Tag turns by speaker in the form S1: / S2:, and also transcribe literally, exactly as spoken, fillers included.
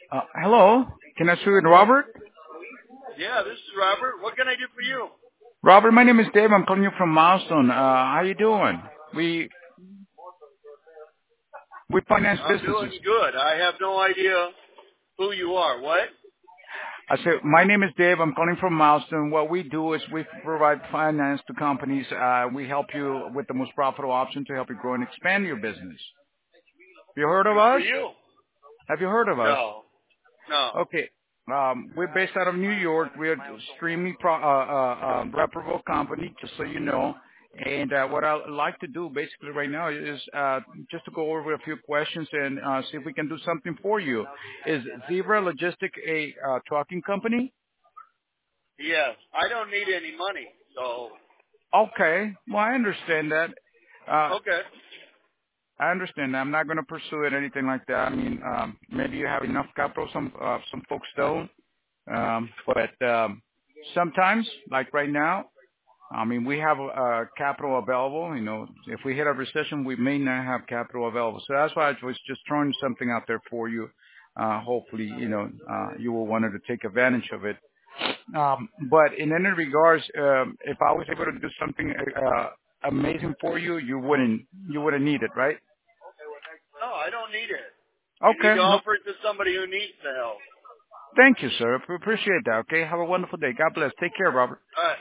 S1: Uh, hello, can I speak with Robert?
S2: Yeah, this is Robert. What can I do for you?
S1: Robert, my name is Dave. I'm calling you from Milestone. Uh, how you doing? We we finance
S2: I'm doing
S1: businesses.
S2: good. I have no idea who you are. What?
S1: I said, my name is Dave. I'm calling from Milestone. What we do is we provide finance to companies. Uh, we help you with the most profitable option to help you grow and expand your business. Have you heard of
S2: Good for
S1: us?
S2: you.
S1: Have you heard of us?
S2: No. No.
S1: Okay. Um, we're based out of New York. We're an extremely pro, uh, uh, uh, reputable company, just so you know. And uh, what I'd like to do basically right now is uh, just to go over a few questions and uh, see if we can do something for you. Is Zebra Logistic a uh, trucking company?
S2: Yes. I don't need any money. So,
S1: Okay. Well, I understand that. Uh,
S2: okay.
S1: I understand that. I'm not going to pursue it, anything like that. I mean, um, maybe you have enough capital. Some uh, some folks don't. Um, but um, sometimes, like right now, I mean, we have uh, capital available. You know, if we hit a recession, we may not have capital available. So that's why I was just throwing something out there for you. Uh, hopefully, you know, uh, you will want to take advantage of it. Um, but in any regards, um, if I was able to do something uh, amazing for you, you wouldn't you wouldn't need it, right?
S2: No, I don't need it. You need
S1: Okay.
S2: to
S1: No.
S2: offer it to somebody who needs the help.
S1: Thank you, sir. I appreciate that. Okay. Have a wonderful day. God bless. Take care, Robert.
S2: All right.